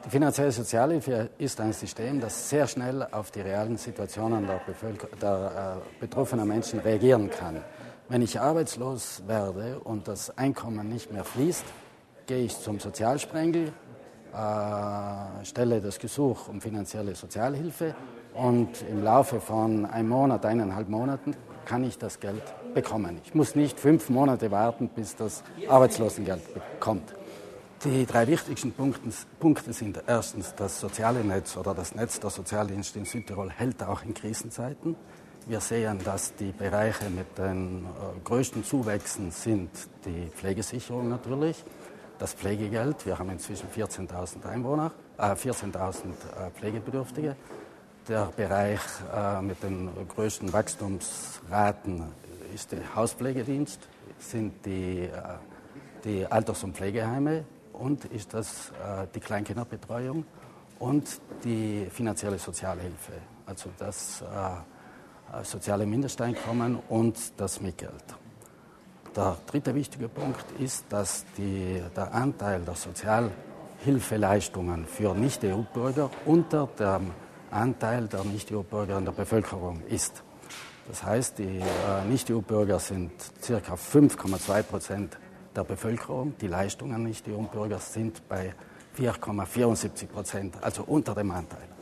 Die finanzielle Sozialhilfe ist ein System, das sehr schnell auf die realen Situationen der betroffenen Menschen reagieren kann. Wenn ich arbeitslos werde und das Einkommen nicht mehr fließt, gehe ich zum Sozialsprengel, stelle das Gesuch um finanzielle Sozialhilfe und im Laufe von einem Monat, 1,5 Monaten kann ich das Geld bekommen. Ich muss nicht 5 Monate warten, bis das Arbeitslosengeld kommt. Die 3 wichtigsten Punkte sind erstens, das soziale Netz oder das Netz der Sozialdienste in Südtirol hält auch in Krisenzeiten. Wir sehen, dass die Bereiche mit den größten Zuwächsen sind die Pflegesicherung natürlich, das Pflegegeld. Wir haben inzwischen 14.000 Einwohner, 14.000 Pflegebedürftige. Der Bereich mit den größten Wachstumsraten ist der Hauspflegedienst, sind die Alters- und Pflegeheime und ist das die Kleinkinderbetreuung und die finanzielle Sozialhilfe, also das soziale Mindesteinkommen und das Mitgeld. Der dritte wichtige Punkt ist, dass der Anteil der Sozialhilfeleistungen für Nicht-EU-Bürger unter dem Anteil der Nicht-EU-Bürger in der Bevölkerung ist. Das heißt, die Nicht-EU-Bürger sind ca. 5,2% der Bevölkerung. Die Leistungen Nicht-EU-Bürger sind bei 4,74%, also unter dem Anteil.